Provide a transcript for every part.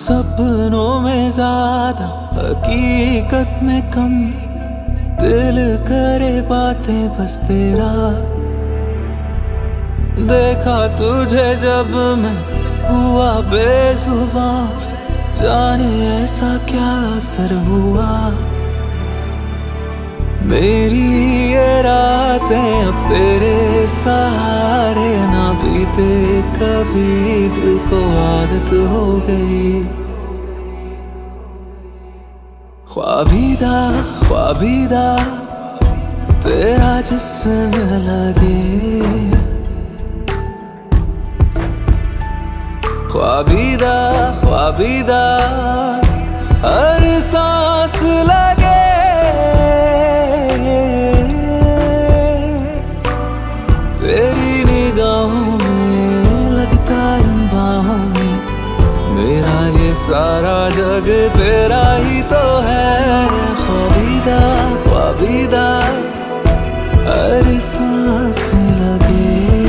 सपनों में ज्यादा हकीकत में कम, दिल करे बातें बस तेरा। देखा तुझे जब मैं हुआ बेजुबान, जाने ऐसा क्या असर हुआ। मेरी ये रातें अब तेरे सहारे ना बीते कभी, दिल को आदत हो गई। ख्वाबीदा ख्वाबीदा तेरा जिस्म लगे, ख्वाबीदा ख्वाबीदा हर सांस लगे। तेरी निगाहों में लगता इन बाहों में, मेरा ये सारा जग तेरा ही तो है। ख्वाबीदा ख्वाबीदा हर सांस लगे,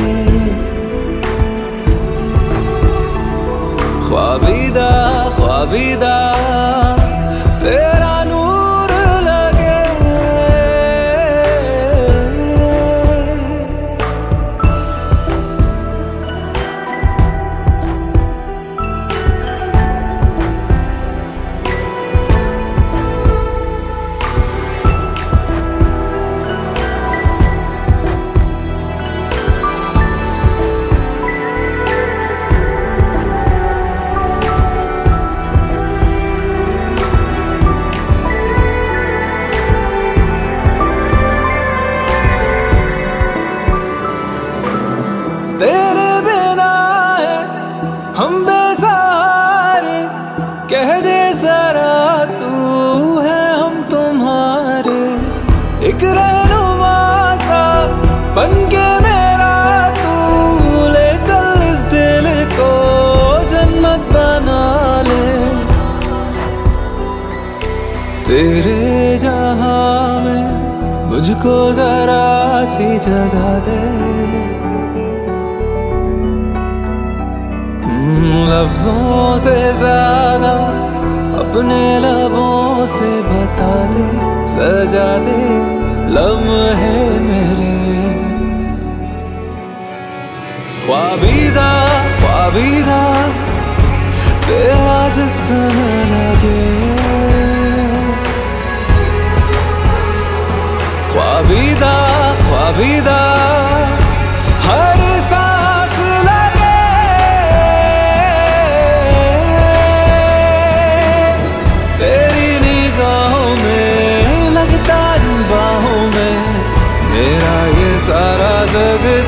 ख्वाबीदा ख्वाबीदा तेरा नूर लगे। तेरे बिना है हम बेसहारे, कह दे जरा तू है हम तुम्हारे। एक रहनुमा सा बन के मेरा तू ले चल इस दिल को जन्नत बना ले। तेरे जहां में मुझको जरा सी जगह दे, लफ्जों से ज्यादा अपने लबों से बता दे, सजा दे लम्हे मेरे। ख्वाबीदा ख्वाबीदा तेरा जिस्म लगे, ख्वाबीदा ख्वाबीदा हर सांस लगे। तेरी निगाहों में लगता इन बाहों में, मेरा ये सारा जग